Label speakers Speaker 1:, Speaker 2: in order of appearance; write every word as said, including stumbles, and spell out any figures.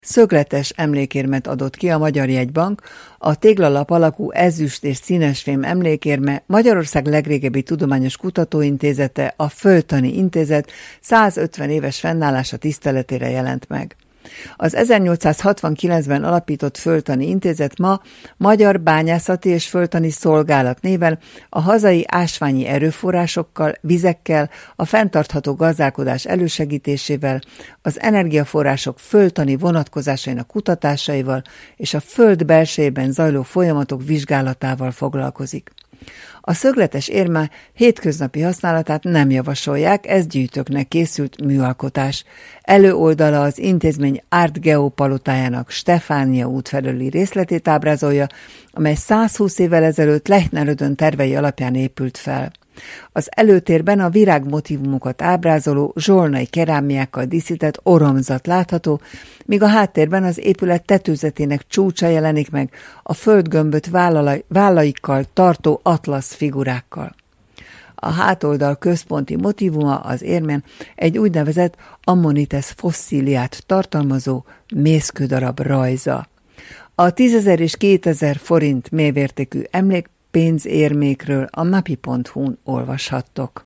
Speaker 1: Szögletes emlékérmet adott ki a Magyar Jegybank, a téglalap alakú ezüst és színesfém emlékérme Magyarország legrégebbi tudományos kutatóintézete, a Földtani Intézet százötven éves fennállása tiszteletére jelent meg. Az ezernyolcszázhatvankilencben alapított Földtani Intézet ma Magyar Bányászati és Földtani Szolgálat néven a hazai ásványi erőforrásokkal, vizekkel, a fenntartható gazdálkodás elősegítésével, az energiaforrások földtani vonatkozásainak kutatásaival és a föld belsejében zajló folyamatok vizsgálatával foglalkozik. A szögletes érme hétköznapi használatát nem javasolják, ez gyűjtőknek készült műalkotás. Előoldala az intézmény Art Geo palotájának Stefánia út felőli részletét ábrázolja, amely százhúsz évvel ezelőtt Lechner-Ödön tervei alapján épült fel. Az előtérben a virágmotívumokat ábrázoló zsolnai kerámiákkal díszített oromzat látható, míg a háttérben az épület tetőzetének csúcsa jelenik meg a földgömböt vállaikkal tartó atlasz figurákkal. A hátoldal központi motívuma az érmen egy úgynevezett ammonites fosszíliát tartalmazó mészkődarab rajza. A tízezer és kétezer forint mélyvértékű emlék pénzérmékről a napi pont hu-n olvashattok.